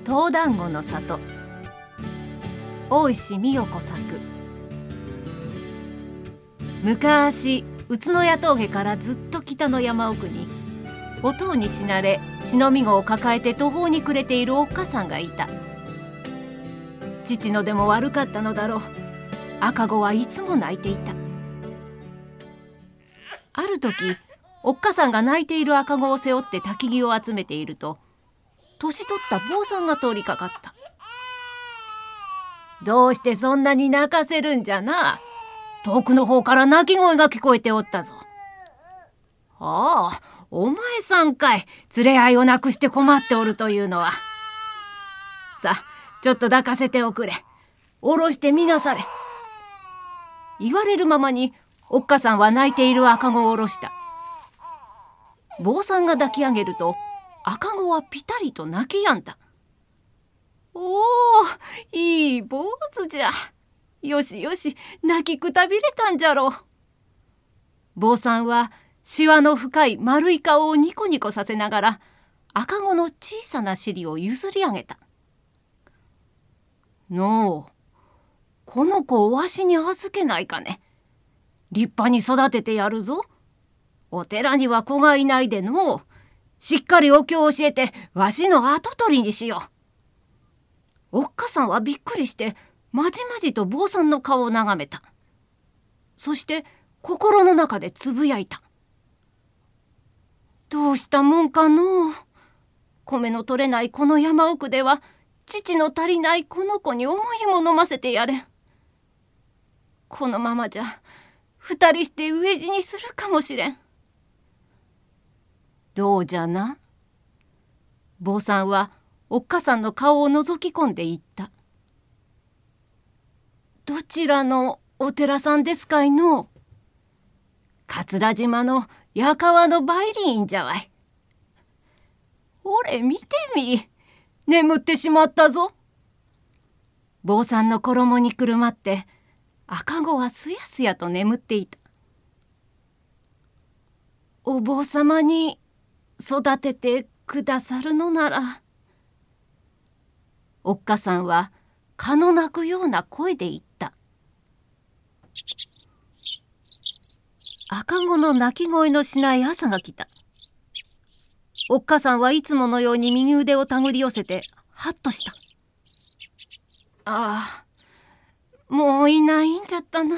東団子の里、大石美代子作。昔宇都宮峠からずっと北の山奥に、お塔に死なれ血のみ子を抱えて途方に暮れているおっかさんがいた。父のでも悪かったのだろう。赤子はいつも泣いていた。ある時、おっかさんが泣いている赤子を背負って焚き木を集めていると、年取った坊さんが通りかかった。どうしてそんなに泣かせるんじゃな。遠くの方から泣き声が聞こえておったぞ。ああ、お前さんかい。連れ合いをなくして困っておるというのは。さあ、ちょっと抱かせておくれ。下ろしてみなされ。言われるままにおっかさんは泣いている赤子を下ろした。坊さんが抱き上げると、赤子はピタリと泣き止んだ。おお、いい坊主じゃ。よしよし、泣きくたびれたんじゃろう。坊さんはしわの深い丸い顔をニコニコさせながら、赤子の小さな尻を譲り上げた。のう、この子をわしに預けないかね。立派に育ててやるぞ。お寺には子がいないでのう。しっかりお経を教えてわしの跡取りにしよう。おっかさんはびっくりしてまじまじと坊さんの顔を眺めた。そして心の中でつぶやいた。どうしたもんかのう。米の取れないこの山奥では、父の足りないこの子に思いも飲ませてやれ。このままじゃ二人して飢え死にするかもしれん。どうじゃな。坊さんはおっかさんの顔を覗き込んで言った。どちらのお寺さんですかいの。桂島の矢川の梅林院じゃわい。ほれ見てみ、眠ってしまったぞ。坊さんの衣にくるまって赤子はすやすやと眠っていた。お坊様に育ててくださるのなら。おっかさんは蚊の鳴くような声で言った。赤子の鳴き声のしない朝が来た。おっかさんはいつものように右腕を手繰り寄せてハッとした。ああ、もういないんじゃったな。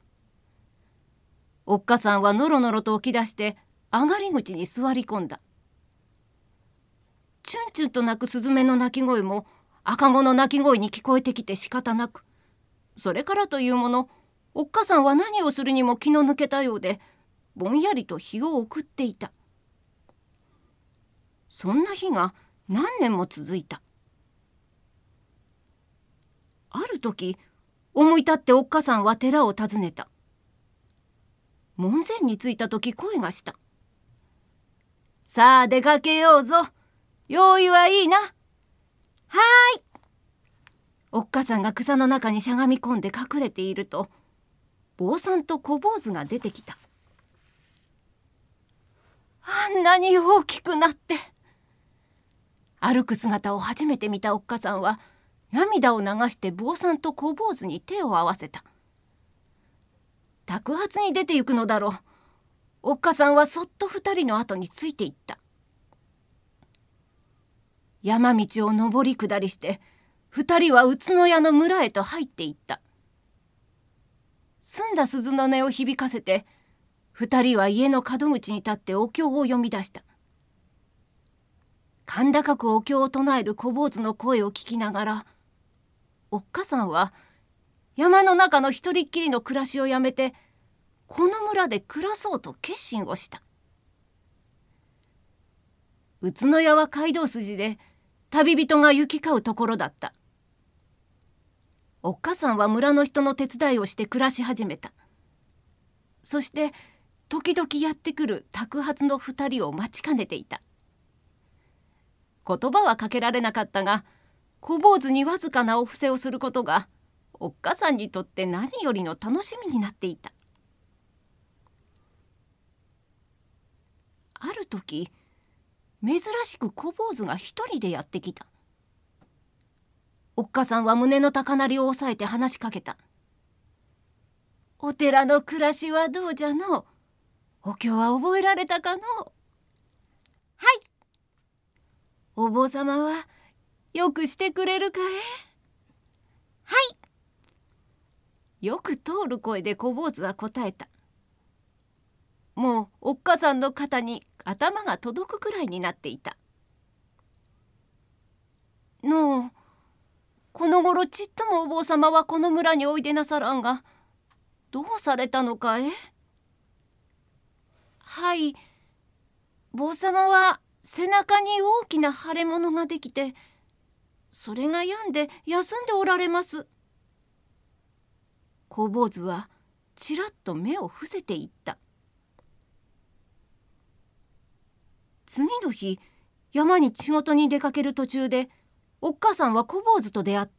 おっかさんはのろのろと起き出して上がり口に座り込んだ。チュンチュンと鳴くスズメの鳴き声も赤子の鳴き声に聞こえてきて仕方なく、それからというもの、おっかさんは何をするにも気の抜けたようで、ぼんやりと日を送っていた。そんな日が何年も続いた。ある時、思い立っておっかさんは寺を訪ねた。門前に着いた時、声がした。さあ出かけようぞ。用意はいいな。はーい。おっかさんが草の中にしゃがみ込んで隠れていると、坊さんと小坊主が出てきた。あんなに大きくなって。歩く姿を初めて見たおっかさんは涙を流して坊さんと小坊主に手を合わせた。托発に出て行くのだろう。おっかさんはそっと二人の後についていった。山道を上り下りして二人は宇都宮の村へと入っていった。澄んだ鈴の音を響かせて二人は家の門口に立ってお経を読み出した。甲高くお経を唱える小坊主の声を聞きながら、おっかさんは山の中の一人っきりの暮らしをやめてこの村で暮らそうと決心をした。宇都宮は街道筋で旅人が行き交うところだった。おっかさんは村の人の手伝いをして暮らし始めた。そして時々やってくる托発の二人を待ちかねていた。言葉はかけられなかったが、小坊主にわずかなお布施をすることがおっかさんにとって何よりの楽しみになっていた。ある時、珍しく小坊主が一人でやってきた。 おっかさんは胸の高鳴りを抑えて話しかけた。お寺の暮らしはどうじゃの？お経は覚えられたかの？はい。お坊様はよくしてくれるかい？はい。よく通る声で小坊主は答えた。もうおっかさんの肩に頭が届くくらいになっていた。のう、この頃ちっともお坊様はこの村においでなさらんが、どうされたのかえ？はい、坊様は背中に大きな腫れ物ができて、それが病んで休んでおられます。小坊主はちらっと目を伏せていった。次の日、山に仕事に出かける途中で、おっかさんは小坊主と出会った。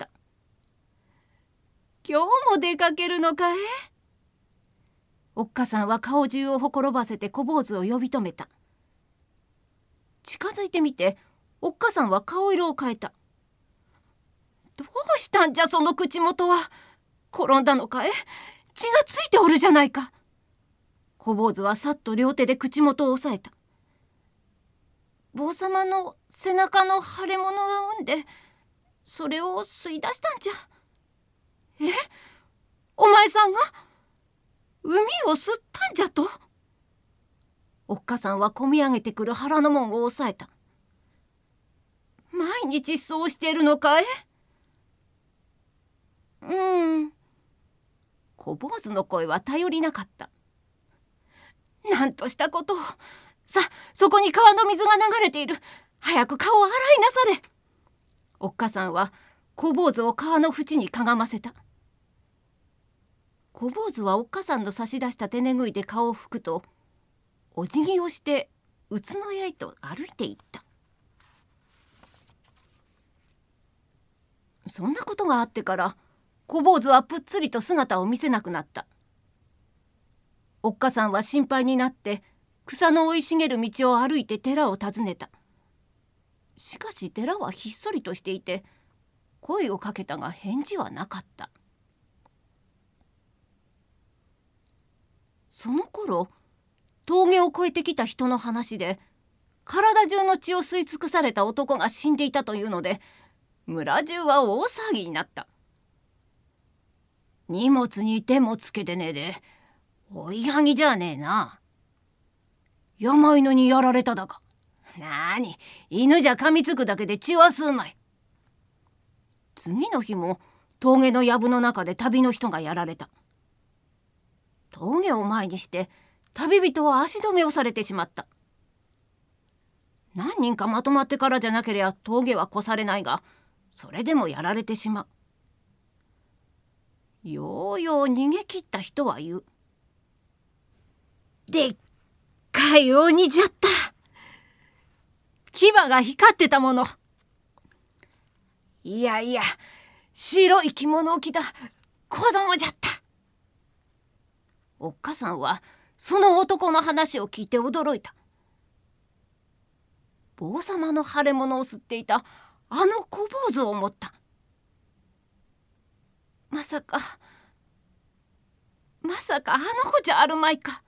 今日も出かけるのかい？おっかさんは顔中をほころばせて小坊主を呼び止めた。近づいてみて、おっかさんは顔色を変えた。どうしたんじゃその口元は？転んだのかい？血がついておるじゃないか。小坊主はさっと両手で口元を押さえた。坊様の背中の腫れ物が産んで、それを吸い出したんじゃ。え？お前さんが海を吸ったんじゃと？おっかさんはこみ上げてくる腹の門を押さえた。毎日そうしているのかい？小坊主の声は頼りなかった。なんとしたことを。さ、そこに川の水が流れている。早く顔を洗いなされ。おっかさんは小坊主を川の縁にかがませた。小坊主はおっかさんの差し出した手ぬぐいで顔を拭くと、お辞儀をして宇都宮へと歩いていった。そんなことがあってから小坊主はぷっつりと姿を見せなくなった。おっかさんは心配になって草の生い茂る道を歩いて寺を訪ねた。しかし寺はひっそりとしていて、声をかけたが返事はなかった。その頃、峠を越えてきた人の話で、体中の血を吸い尽くされた男が死んでいたというので、村中は大騒ぎになった。荷物に手もつけてねえで、追いはぎじゃねえな。山犬にやられただか。なに、犬じゃ噛みつくだけで血は吸うまい。次の日も峠の藪の中で旅の人がやられた。峠を前にして旅人は足止めをされてしまった。何人かまとまってからじゃなければ峠は越されないが、それでもやられてしまう。ようよう逃げ切った人は言う。でっかい鬼じゃった。牙が光ってたもの。いやいや、白い着物を着た子供じゃった。おっかさんはその男の話を聞いて驚いた。坊様の腫れ物を吸っていたあの小坊主を思った。まさかあの子じゃあるまいか。